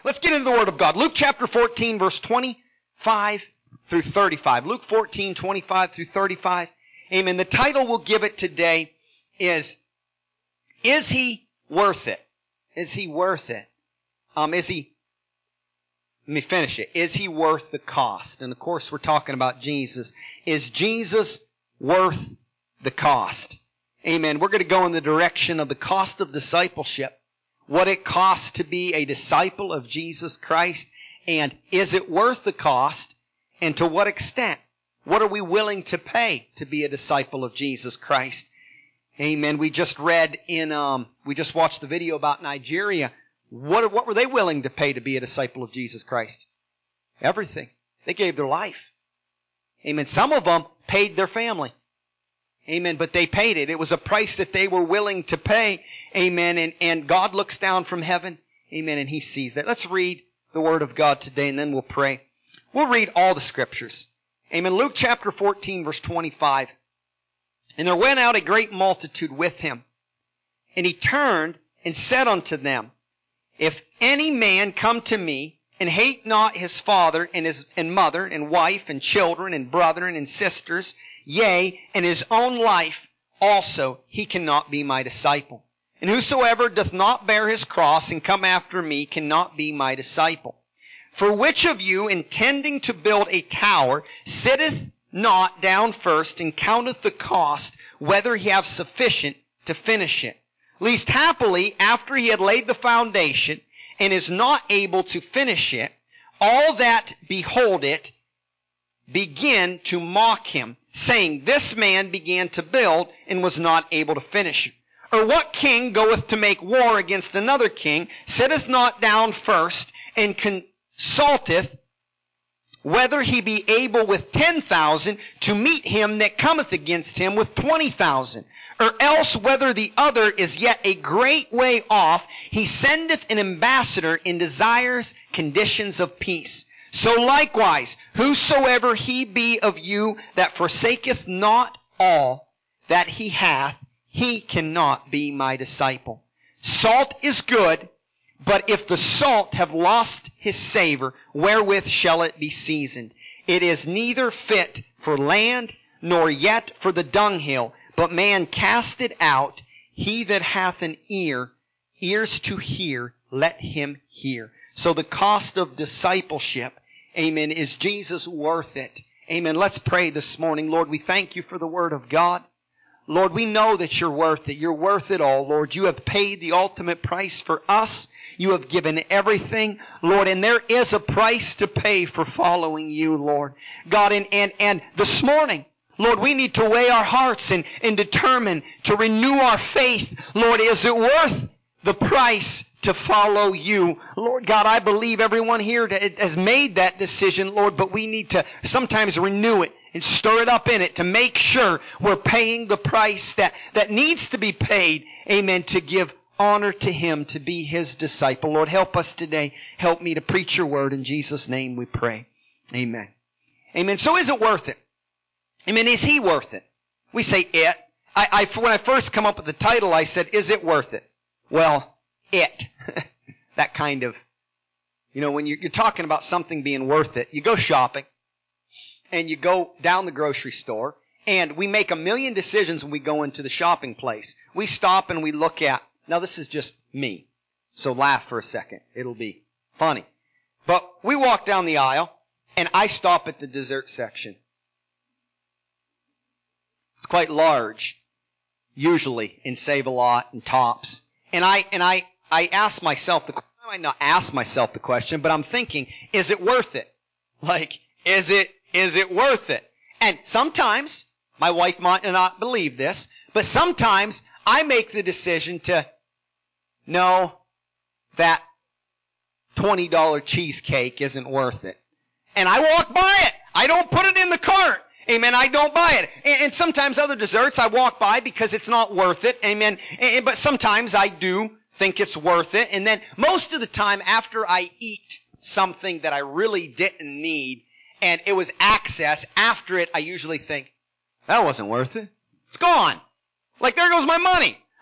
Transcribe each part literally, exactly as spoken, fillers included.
Let's get into the Word of God. Luke chapter fourteen, verse twenty-five through thirty-five. Luke fourteen, twenty-five through thirty-five. Amen. The title we'll give it today is, Is He Worth It? Is He worth it? Um, is He, let me finish it. Is He worth the cost? And of course we're talking about Jesus. Is Jesus worth the cost? Amen. We're going to go in the direction of the cost of discipleship. What it costs to be a disciple of Jesus Christ. And is it worth the cost? And to what extent? What are we willing to pay to be a disciple of Jesus Christ? Amen. We just read in, um, we just watched the video about Nigeria. What, what were they willing to pay to be a disciple of Jesus Christ? Everything. They gave their life. Amen. Some of them paid their family. Amen. But they paid it. It was a price that they were willing to pay. Amen. And, and God looks down from heaven. Amen. And He sees that. Let's read the Word of God today and then we'll pray. We'll read all the Scriptures. Amen. Luke chapter fourteen, verse twenty-five. And there went out a great multitude with Him. And He turned and said unto them, If any man come to me, and hate not his father and his and mother and wife and children and brethren and sisters, yea, and his own life also, he cannot be my disciple. And whosoever doth not bear his cross and come after me cannot be my disciple. For which of you, intending to build a tower, sitteth not down first and counteth the cost, whether he have sufficient to finish it? Lest happily, after he had laid the foundation, and is not able to finish it, all that behold it begin to mock him, saying, This man began to build, and was not able to finish it. Or what king goeth to make war against another king, sitteth not down first, and consulteth whether he be able with ten thousand to meet him that cometh against him with twenty thousand? Or else whether the other is yet a great way off, he sendeth an ambassador and desires conditions of peace. So likewise, whosoever he be of you that forsaketh not all that he hath, he cannot be my disciple. Salt is good, but if the salt have lost his savor, wherewith shall it be seasoned? It is neither fit for land, nor yet for the dunghill, but man cast it out. He that hath an ear, ears to hear, let him hear. So the cost of discipleship, amen, is Jesus worth it? Amen. Let's pray this morning. Lord, we thank You for the Word of God. Lord, we know that You're worth it. You're worth it all, Lord. You have paid the ultimate price for us. You have given everything, Lord, and there is a price to pay for following You, Lord. God, and, and, and this morning, Lord, we need to weigh our hearts and, and determine to renew our faith. Lord, is it worth the price to follow You? Lord God, I believe everyone here has made that decision, Lord, but we need to sometimes renew it and stir it up in it to make sure we're paying the price that, that needs to be paid, amen, to give honor to Him, to be His disciple. Lord, help us today. Help me to preach Your Word. In Jesus' name we pray. Amen. Amen. So is it worth it? Amen. Is He worth it? We say it. I, I, when I first come up with the title, I said, is it worth it? Well, it. That kind of, you know, when you're, you're talking about something being worth it, you go shopping and you go down the grocery store and we make a million decisions when we go into the shopping place. We stop and we look at, now this is just me, so laugh for a second. It'll be funny. But we walk down the aisle and I stop at the dessert section. It's quite large, usually, in Save-A-Lot and Tops. And I and I, I ask myself the I might not ask myself the question, but I'm thinking, is it worth it? Like, is it is it worth it? And sometimes, my wife might not believe this, but sometimes I make the decision to, no, that twenty dollar cheesecake isn't worth it. And I walk by it. I don't put it in the cart. Amen. I don't buy it. And, and sometimes other desserts I walk by because it's not worth it. Amen. And, but sometimes I do think it's worth it. And then most of the time after I eat something that I really didn't need and it was access, after it I usually think, that wasn't worth it. It's gone. Like, there goes my money.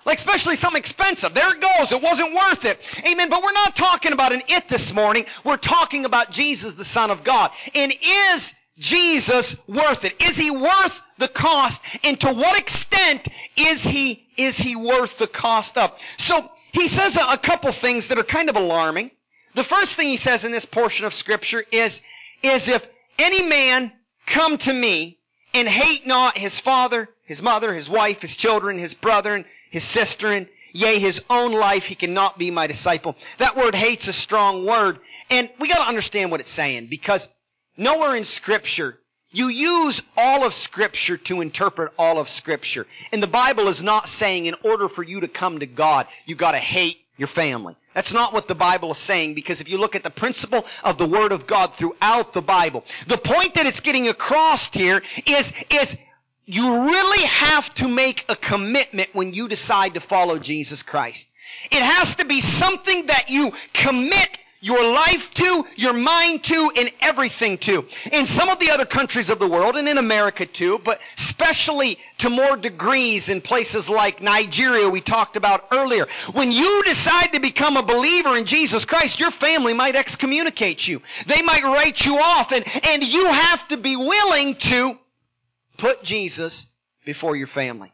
Like especially something expensive. There it goes. It wasn't worth it. Amen. But we're not talking about an it this morning. We're talking about Jesus, the Son of God. And is Jesus worth it? Is He worth the cost? And to what extent is He, is He worth the cost of? So He says a, a couple things that are kind of alarming. The first thing He says in this portion of Scripture is, is if any man come to me and hate not his father, his mother, his wife, his children, his brethren, his sister, and yea, his own life, he cannot be my disciple. That word hate's a strong word. And we got to understand what it's saying, because nowhere in Scripture, you use all of Scripture to interpret all of Scripture. And the Bible is not saying in order for you to come to God, you got to hate your family. That's not what the Bible is saying, because if you look at the principle of the Word of God throughout the Bible, the point that it's getting across here is, is you really have to make a commitment when you decide to follow Jesus Christ. It has to be something that you commit your life to, your mind to, and everything to. In some of the other countries of the world, and in America too, but especially to more degrees in places like Nigeria we talked about earlier, when you decide to become a believer in Jesus Christ, your family might excommunicate you. They might write you off, and, and you have to be willing to put Jesus before your family.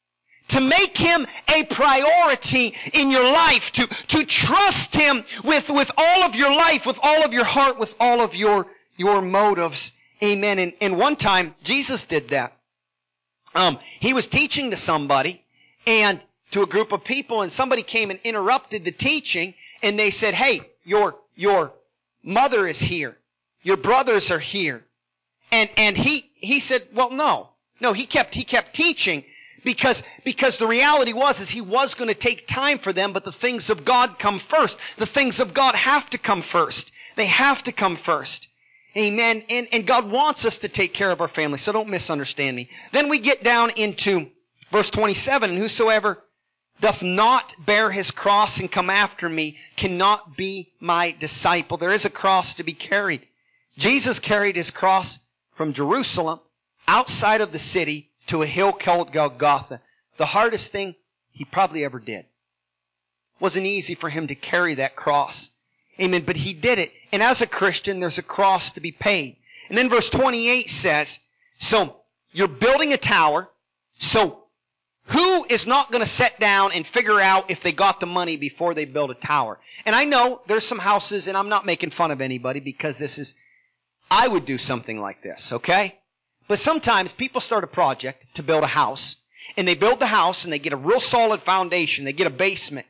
To make Him a priority in your life. To, to trust Him with, with all of your life, with all of your heart, with all of your, your motives. Amen. And, and one time, Jesus did that. Um, he was teaching to somebody, and to a group of people, and somebody came and interrupted the teaching, and they said, hey, your, your mother is here. Your brothers are here. And, and he, he said, well, no. No, he kept, he kept teaching. Because, because the reality was is he was going to take time for them, but the things of God come first. The things of God have to come first. They have to come first. Amen. And, and God wants us to take care of our family, so don't misunderstand me. Then we get down into verse twenty-seven, and whosoever doth not bear his cross and come after me cannot be my disciple. There is a cross to be carried. Jesus carried His cross from Jerusalem, outside of the city, to a hill called Golgotha. The hardest thing He probably ever did. Wasn't easy for Him to carry that cross. Amen. But He did it. And as a Christian, there's a cross to be paid. And then verse twenty-eight says, so you're building a tower. So who is not going to sit down and figure out if they got the money before they build a tower? And I know there's some houses, and I'm not making fun of anybody, because this is, I would do something like this, okay? But sometimes people start a project to build a house, and they build the house, and they get a real solid foundation. They get a basement.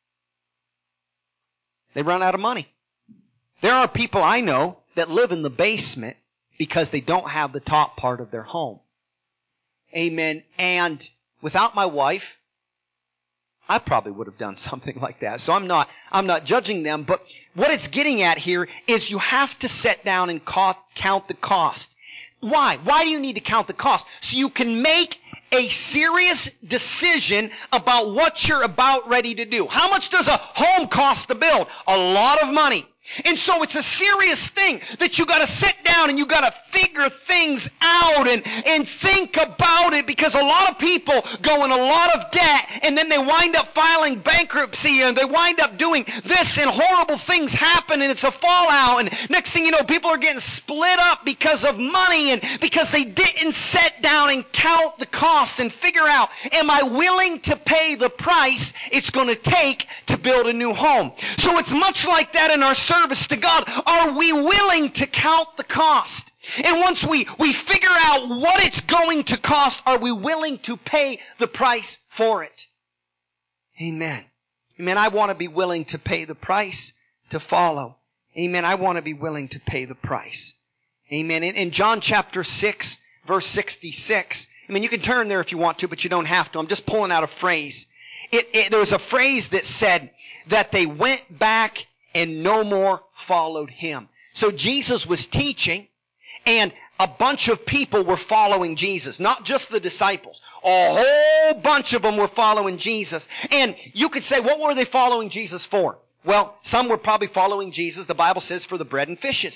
They run out of money. There are people I know that live in the basement because they don't have the top part of their home. Amen. And without my wife, I probably would have done something like that. So I'm not, I'm not judging them, but what it's getting at here is you have to sit down and count the cost. Why? Why do you need to count the cost? So you can make a serious decision about what you're about ready to do. How much does a home cost to build? A lot of money. And so it's a serious thing that you got to sit down and you got to figure things out and, and think about it, because a lot of people go in a lot of debt and then they wind up filing bankruptcy and they wind up doing this and horrible things happen and it's a fallout, and next thing you know, people are getting split up because of money and because they didn't sit down and count the cost and figure out, am I willing to pay the price it's going to take to build a new home? So it's much like that in our service to God. Are we willing to count the cost? And once we, we figure out what it's going to cost, are we willing to pay the price for it? Amen. Amen. I want to be willing to pay the price to follow. Amen. I want to be willing to pay the price. Amen. In, in John chapter six, verse sixty-six, I mean, you can turn there if you want to, but you don't have to. I'm just pulling out a phrase. It, it, there was a phrase that said that they went back and no more followed Him. So Jesus was teaching, and a bunch of people were following Jesus. Not just the disciples. A whole bunch of them were following Jesus. And you could say, what were they following Jesus for? Well, some were probably following Jesus, the Bible says, for the bread and fishes.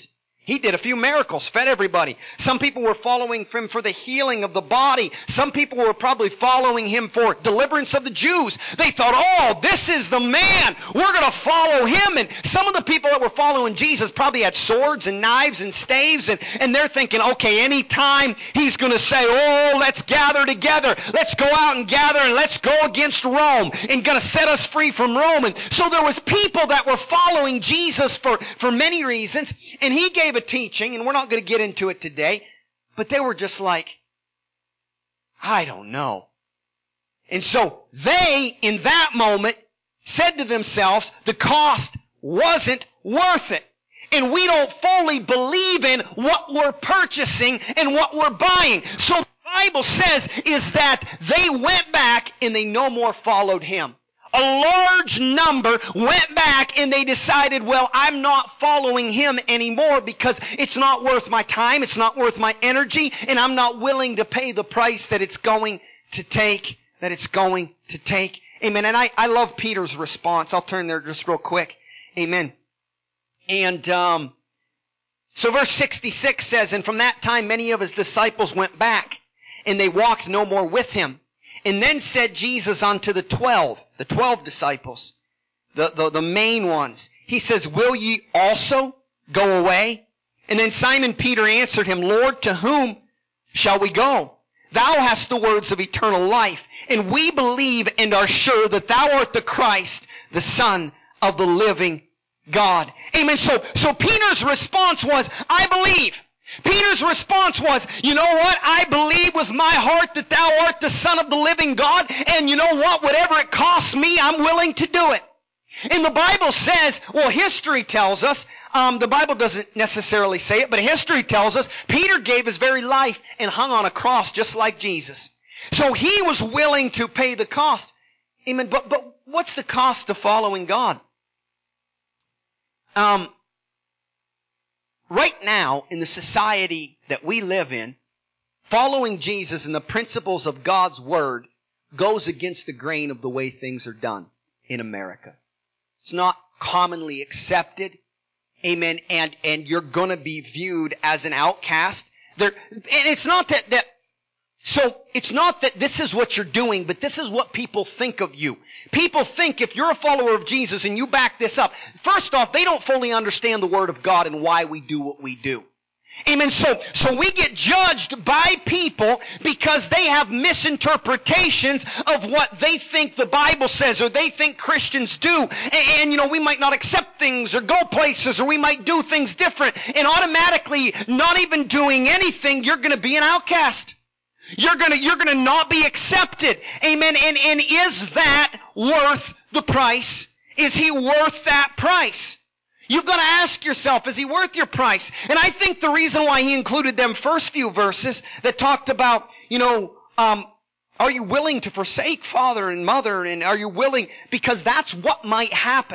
He did a few miracles, fed everybody. Some people were following him for the healing of the body. Some people were probably following him for deliverance of the Jews. They thought, oh, this is the man. We're going to follow him. And some of the people that were following Jesus probably had swords and knives and staves. And, and they're thinking, okay, anytime he's going to say, oh, let's gather together. Let's go out and gather and let's go against Rome and going to set us free from Rome. And so there was people that were following Jesus for, for many reasons. And he gave a teaching, and we're not going to get into it today, but they were just like, I don't know. And so they, in that moment, said to themselves, the cost wasn't worth it. And we don't fully believe in what we're purchasing and what we're buying. So the Bible says is that they went back and they no more followed him. A large number went back and they decided, well, I'm not following him anymore because it's not worth my time, it's not worth my energy, and I'm not willing to pay the price that it's going to take, that it's going to take. Amen. And I, I love Peter's response. I'll turn there just real quick. Amen. And um, so verse sixty-six says, and from that time many of his disciples went back, and they walked no more with him. And then said Jesus unto the twelve, the twelve disciples, the, the, the main ones, he says, will ye also go away? And then Simon Peter answered him, Lord, to whom shall we go? Thou hast the words of eternal life, and we believe and are sure that thou art the Christ, the Son of the living God. Amen. So, so Peter's response was, I believe. Peter's response was, you know what? I believe with my heart that thou art the Son of the living God, and you know what? Whatever it costs me, I'm willing to do it. And the Bible says, well, history tells us, um, the Bible doesn't necessarily say it, but history tells us, Peter gave his very life and hung on a cross just like Jesus. So he was willing to pay the cost. Amen. But, but what's the cost of following God? Um, Right now, in the society that we live in, following Jesus and the principles of God's Word goes against the grain of the way things are done in America. It's not commonly accepted. Amen. And, and you're going to be viewed as an outcast. There, and it's not that, that, so it's not that this is what you're doing, but this is what people think of you. People think if you're a follower of Jesus and you back this up, first off, they don't fully understand the Word of God and why we do what we do. Amen. So, so we get judged by people because they have misinterpretations of what they think the Bible says or they think Christians do. And, and, you know, we might not accept things or go places or we might do things different. And automatically, not even doing anything, you're going to be an outcast. You're gonna, you're gonna not be accepted. Amen. And, and is that worth the price? Is he worth that price? You've got to ask yourself, is he worth your price? And I think the reason why he included them first few verses that talked about, you know, um, are you willing to forsake father and mother? And are you willing? Because that's what might happen.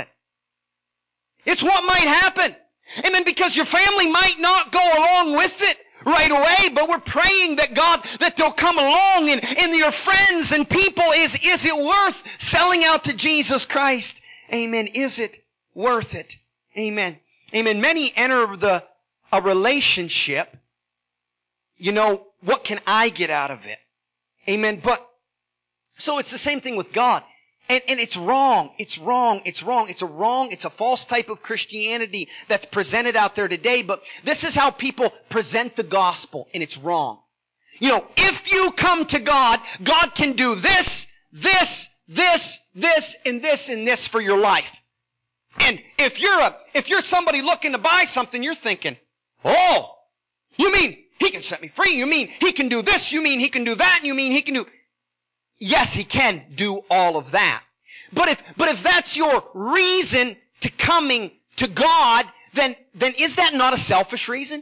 It's what might happen. Amen. Because your family might not go along with it right away, but we're praying that God, that they'll come along and, and your friends and people, is, is it worth selling out to Jesus Christ? Amen. Is it worth it? Amen. Amen. Many enter the, a relationship, you know, what can I get out of it? Amen. But, so it's the same thing with God. And, and it's wrong. It's wrong. It's wrong. It's a wrong, it's a false type of Christianity that's presented out there today. But this is how people present the gospel, and it's wrong. You know, if you come to God, God can do this, this, this, this, and this, and this for your life. And if you're a, if you're somebody looking to buy something, you're thinking, oh, you mean he can set me free? You mean he can do this? You mean he can do that? You mean he can do... Yes, he can do all of that. But if, but if that's your reason to coming to God, then, then is that not a selfish reason?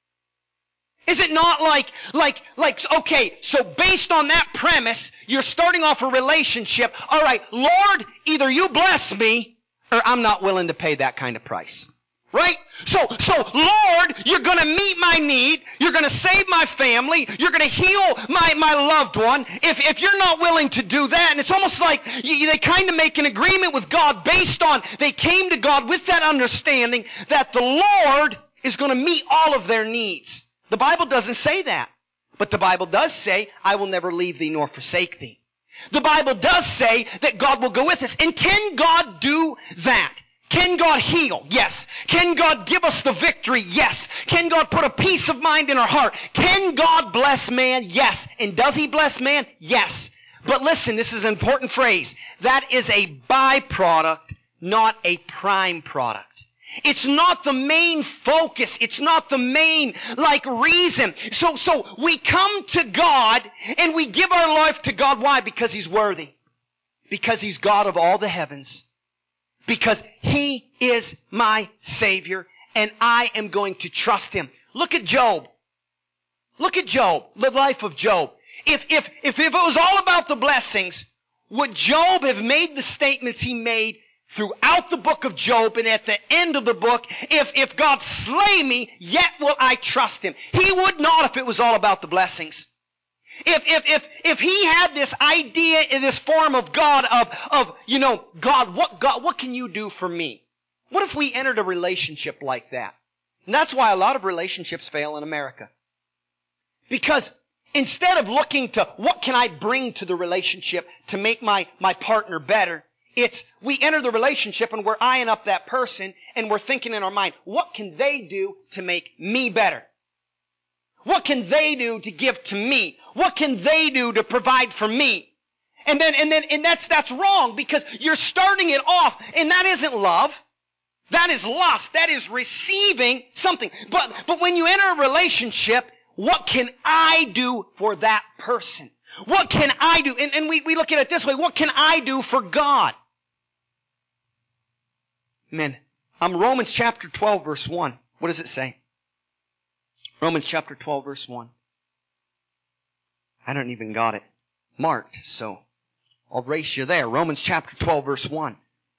Is it not like, like, like, okay, so based on that premise, you're starting off a relationship. All right, Lord, either you bless me or I'm not willing to pay that kind of price. Right? So, so, Lord, you're gonna meet my need. You're gonna save my family. You're gonna heal my, my loved one. If, if you're not willing to do that, and it's almost like you, they kind of make an agreement with God based on, they came to God with that understanding that the Lord is going to meet all of their needs. The Bible doesn't say that. But the Bible does say, I will never leave thee nor forsake thee. The Bible does say that God will go with us. And can God do that? Can God heal? Yes. Can God give us the victory? Yes. Can God put a peace of mind in our heart? Can God bless man? Yes. And does He bless man? Yes. But listen, this is an important phrase. That is a byproduct, not a prime product. It's not the main focus. It's not the main, like, reason. So, so we come to God and we give our life to God. Why? Because He's worthy. Because He's God of all the heavens. Because He is my Savior and I am going to trust Him. Look at Job. Look at Job, the life of Job. If, if, if, if it was all about the blessings, would Job have made the statements he made throughout the book of Job and at the end of the book? If, if God slay me, yet will I trust Him. He would not if it was all about the blessings. If, if, if, if he had this idea in this form of God of, of, you know, God, what, God, what can you do for me? What if we entered a relationship like that? And that's why a lot of relationships fail in America. Because instead of looking to what can I bring to the relationship to make my, my partner better, it's we enter the relationship and we're eyeing up that person and we're thinking in our mind, what can they do to make me better? What can they do to give to me? What can they do to provide for me? And then, and then, and that's, that's wrong because you're starting it off and that isn't love. That is lust. That is receiving something. But, but when you enter a relationship, what can I do for that person? What can I do? And, and we, we look at it this way. What can I do for God? Amen. Um, Romans chapter twelve verse one. What does it say? Romans chapter twelve verse one. I don't even got it marked, so I'll race you there. Romans chapter twelve verse one.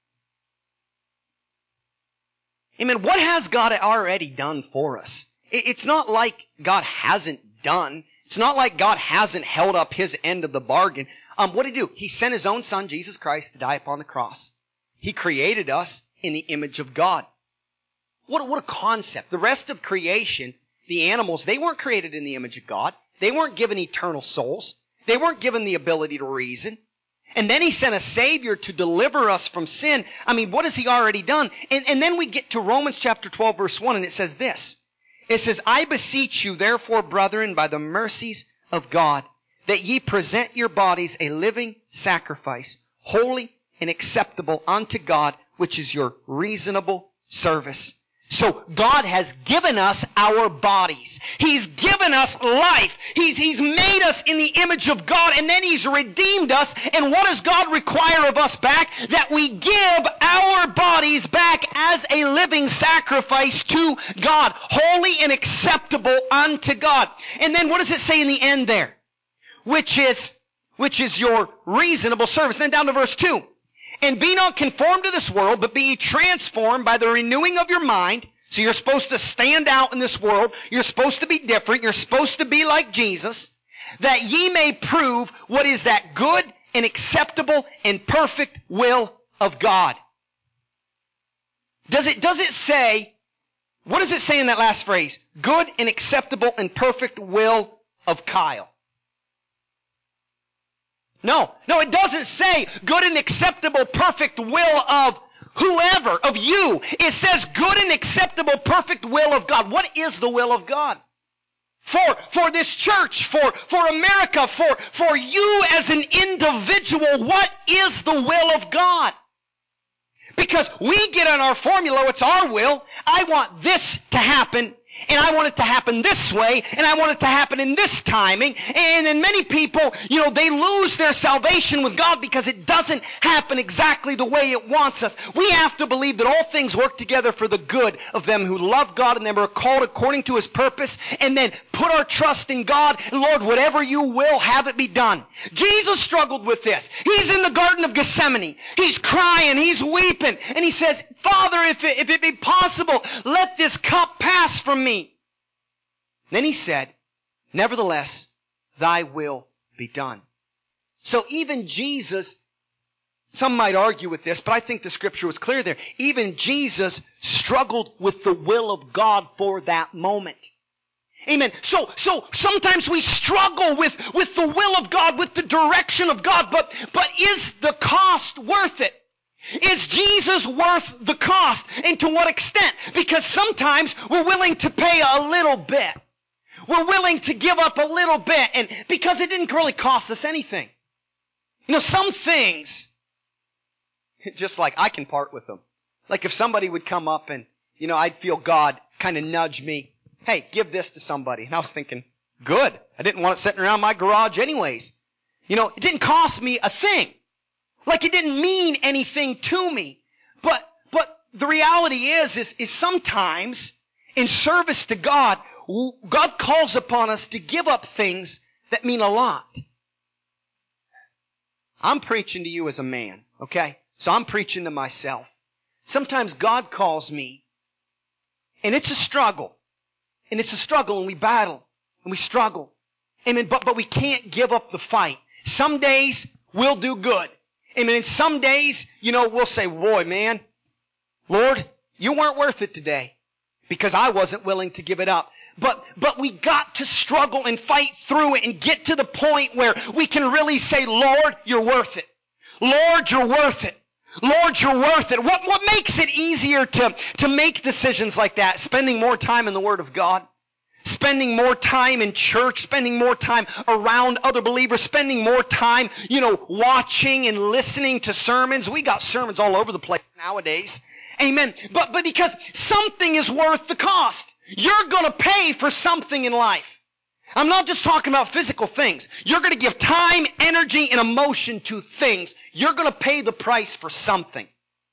Amen. What has God already done for us? It's not like God hasn't done. It's not like God hasn't held up His end of the bargain. Um, what did He do? He sent His own Son, Jesus Christ, to die upon the cross. He created us in the image of God. What, what a concept. The rest of creation, the animals, they weren't created in the image of God. They weren't given eternal souls. They weren't given the ability to reason. And then He sent a Savior to deliver us from sin. I mean, what has He already done? And, and then we get to Romans chapter twelve verse one and it says this. It says, I beseech you therefore, brethren, by the mercies of God, that ye present your bodies a living sacrifice, holy and acceptable unto God, which is your reasonable service. So God has given us our bodies. He's given us life. He's, He's made us in the image of God, and then He's redeemed us. And what does God require of us back? That we give our bodies back as a living sacrifice to God, holy and acceptable unto God. And then what does it say in the end there? Which is, which is your reasonable service. Then down to verse two. And be not conformed to this world, but be ye transformed by the renewing of your mind. So you're supposed to stand out in this world. You're supposed to be different. You're supposed to be like Jesus. That ye may prove what is that good and acceptable and perfect will of God. Does it, does it say, what does it say in that last phrase? Good and acceptable and perfect will of Kyle. No, no, it doesn't say good and acceptable, perfect will of whoever, of you. It says good and acceptable, perfect will of God. What is the will of God? For, for this church, for, for America, for, for you as an individual, what is the will of God? Because we get on our formula, it's our will. I want this to happen. And I want it to happen this way, and I want it to happen in this timing. And then many people, you know, they lose their salvation with God because it doesn't happen exactly the way it wants us. We have to believe that all things work together for the good of them who love God and them are called according to His purpose, and then put our trust in God. Lord, whatever you will, have it be done. Jesus struggled with this. He's in the Garden of Gethsemane. He's crying. He's weeping. And He says, Father, if it, if it be possible, let this cup pass from me. Then He said, nevertheless, thy will be done. So even Jesus Some might argue with this, but I think the scripture was clear there. Even Jesus struggled with the will of God for that moment. Amen. So, so sometimes we struggle with, with the will of God, with the direction of God, but, but is the cost worth it? Is Jesus worth the cost? And to what extent? Because sometimes we're willing to pay a little bit. We're willing to give up a little bit, and because it didn't really cost us anything. You know, some things, just like I can part with them. Like if somebody would come up and, you know, I'd feel God kind of nudge me, hey, give this to somebody. And I was thinking, good. I didn't want it sitting around my garage anyways. You know, it didn't cost me a thing. Like it didn't mean anything to me. But, but the reality is, is, is sometimes in service to God, God calls upon us to give up things that mean a lot. I'm preaching to you as a man, okay? So I'm preaching to myself. Sometimes God calls me, and it's a struggle. And it's a struggle, and we battle, and we struggle. Amen. But, but we can't give up the fight. Some days we'll do good. Amen. And some days, you know, we'll say, boy, man, Lord, you weren't worth it today because I wasn't willing to give it up. But, but we got to struggle and fight through it and get to the point where we can really say, Lord, you're worth it. Lord, you're worth it. Lord, you're worth it. What, what makes it easier to, to make decisions like that? Spending more time in the Word of God. Spending more time in church, spending more time around other believers, spending more time, you know, watching and listening to sermons. We got sermons all over the place nowadays. Amen. But, but because something is worth the cost. You're going to pay for something in life. I'm not just talking about physical things. You're going to give time, energy, and emotion to things. You're going to pay the price for something.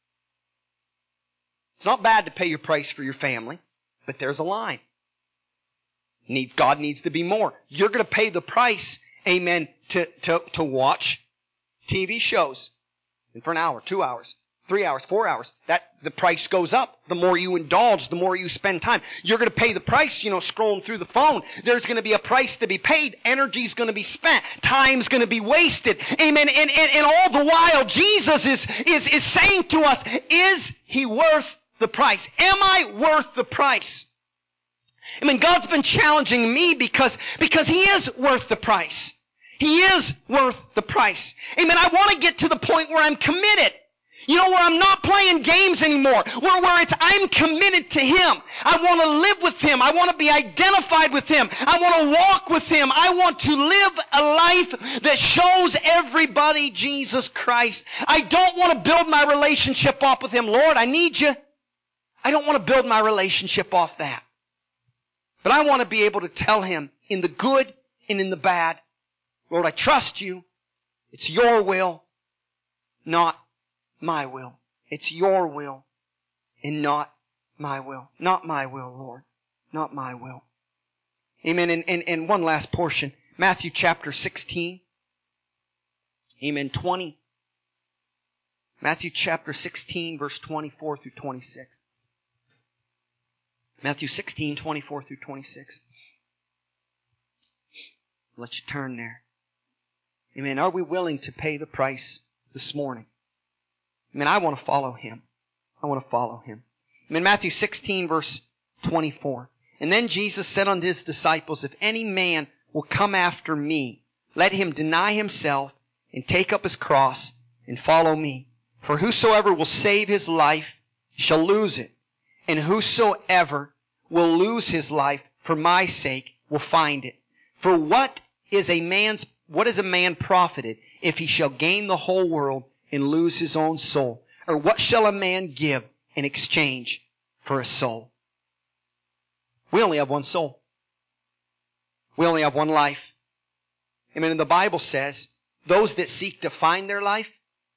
It's not bad to pay your price for your family, but there's a line. Need, God needs to be more. You're going to pay the price, amen, to, to, to watch T V shows. And for an hour, two hours, three hours, four hours, that the price goes up. The more you indulge, the more you spend time. You're going to pay the price, you know, scrolling through the phone. There's going to be a price to be paid. Energy's going to be spent. Time's going to be wasted. Amen. And, and, and all the while, Jesus is, is, is saying to us, is He worth the price? Am I worth the price? I mean, God's been challenging me because, because He is worth the price. He is worth the price. Amen. I want to get to the point where I'm committed. You know, where I'm not playing games anymore. Where, where it's, I'm committed to Him. I want to live with Him. I want to be identified with Him. I want to walk with Him. I want to live a life that shows everybody Jesus Christ. I don't want to build my relationship off with Him. Lord, I need You. I don't want to build my relationship off that. But I want to be able to tell Him in the good and in the bad, Lord, I trust You. It's Your will, not my will. It's Your will and not my will. Not my will, Lord. Not my will. Amen. And, and, and one last portion. Matthew chapter sixteen. Amen. twenty. Matthew chapter sixteen, verse twenty-four through twenty-six. Matthew sixteen, twenty-four through twenty-six. Let you turn there. Amen. Are we willing to pay the price this morning? I mean, I want to follow Him. I want to follow Him. I mean, Matthew sixteen, verse twenty-four. And then Jesus said unto His disciples, if any man will come after me, let him deny himself and take up his cross and follow me. For whosoever will save his life shall lose it. And whosoever will lose his life for my sake will find it. For what is a man's, what is a man profited if he shall gain the whole world and lose his own soul? Or what shall a man give in exchange for a soul? We only have one soul. We only have one life. I mean, and the Bible says, those that seek to find their life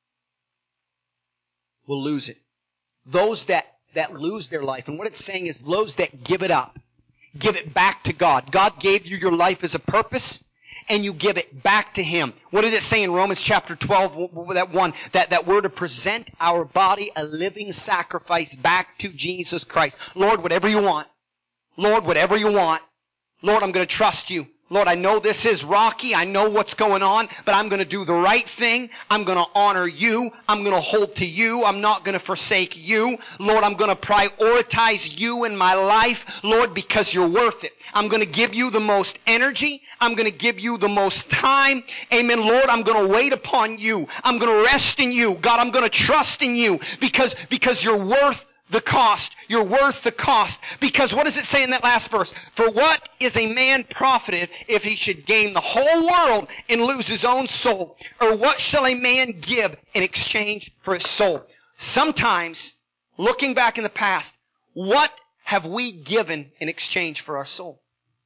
will lose it. Those that, that lose their life, and what it's saying is those that give it up, give it back to God. God gave you your life as a purpose, and you give it back to Him. What did it say in Romans chapter twelve, that one, that, that we're to present our body a living sacrifice back to Jesus Christ. Lord, whatever you want. Lord, whatever you want. Lord, I'm going to trust You. Lord, I know this is rocky. I know what's going on, but I'm going to do the right thing. I'm going to honor you. I'm going to hold to you. I'm not going to forsake you. Lord, I'm going to prioritize you in my life, Lord, because you're worth it. I'm going to give you the most energy. I'm going to give you the most time. Amen. Lord, I'm going to wait upon you. I'm going to rest in you. God, I'm going to trust in you because, because you're worth the cost. You're worth the cost. Because what does it say in that last verse? For what is a man profited if he should gain the whole world and lose his own soul? Or what shall a man give in exchange for his soul? Sometimes, looking back in the past, what have we given in exchange for our soul?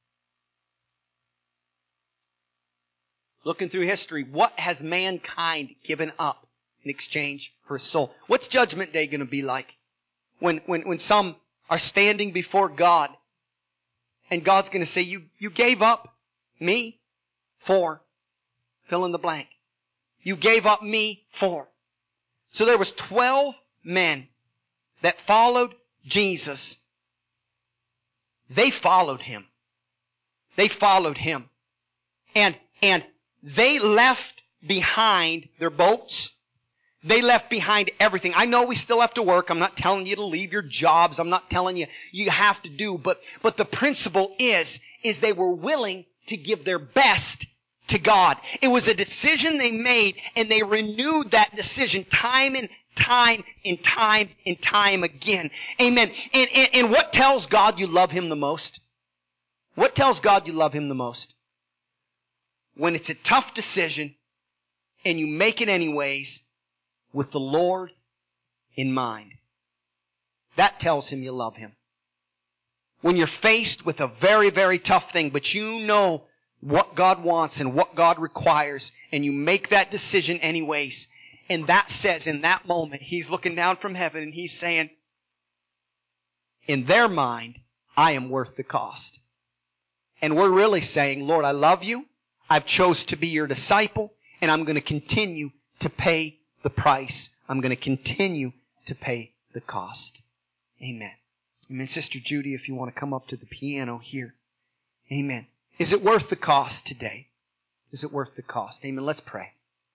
Looking through history, what has mankind given up in exchange for his soul? What's Judgment Day going to be like? When, when, when some are standing before God and God's going to say, you, you gave up me for fill in the blank. You gave up me for. So there was twelve men that followed Jesus. They followed him. They followed him. And, and they left behind their boats. They left behind everything. I know we still have to work. I'm not telling you to leave your jobs. I'm not telling you you have to do. But, but the principle is, is they were willing to give their best to God. It was a decision they made, and they renewed that decision time and time and time and time again. Amen. And, and, and what tells God you love Him the most? What tells God you love Him the most? When it's a tough decision and you make it anyways, with the Lord in mind. That tells Him you love Him. When you're faced with a very, very tough thing, but you know what God wants and what God requires, and you make that decision anyways, and that says in that moment, He's looking down from heaven and He's saying, in their mind, I am worth the cost. And we're really saying, Lord, I love you. I've chose to be your disciple, and I'm going to continue to pay the price. I'm going to continue to pay the cost. Amen. Amen. Sister Judy, if you want to come up to the piano here. Amen. Is it worth the cost today? Is it worth the cost? Amen. Let's pray.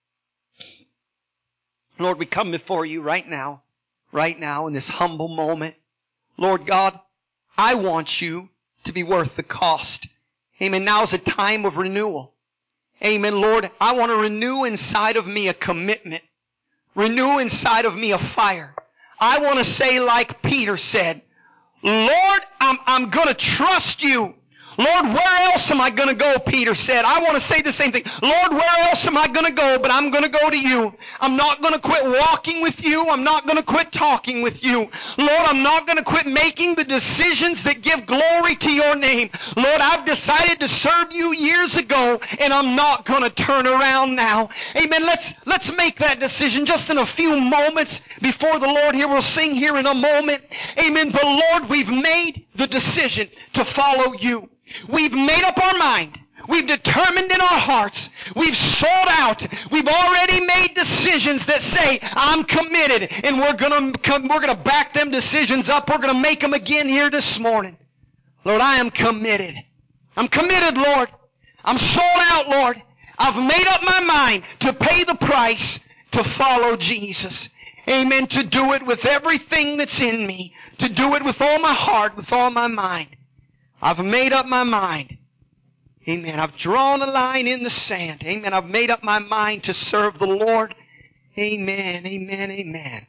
Lord, we come before you right now, right now in this humble moment. Lord God, I want you to be worth the cost. Amen. Now is a time of renewal. Amen. Lord, I want to renew inside of me a commitment. Renew inside of me a fire. I want to say like Peter said, Lord, I'm, I'm going to trust you. Lord, where else am I going to go? Peter said. I want to say the same thing. Lord, where else am I going to go? But I'm going to go to you. I'm not going to quit walking with you. I'm not going to quit talking with you. Lord, I'm not going to quit making the decisions that give glory to your name. Lord, I've decided to serve you years ago, and I'm not going to turn around now. Amen. Let's, let's make that decision just in a few moments before the Lord here. We'll sing here in a moment. Amen. But Lord, we've made the decision to follow you. We've made up our mind. We've determined in our hearts. We've sold out. We've already made decisions that say, I'm committed, and we're going to we're going to back them decisions up. We're going to make them again here this morning. Lord, I am committed. I'm committed, Lord. I'm sold out, Lord. I've made up my mind to pay the price to follow Jesus. Amen. To do it with everything that's in me. To do it with all my heart, with all my mind. I've made up my mind. Amen. I've drawn a line in the sand. Amen. I've made up my mind to serve the Lord. Amen. Amen. Amen.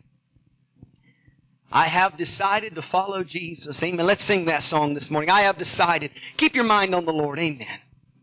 I have decided to follow Jesus. Amen. Let's sing that song this morning. I have decided. Keep your mind on the Lord. Amen.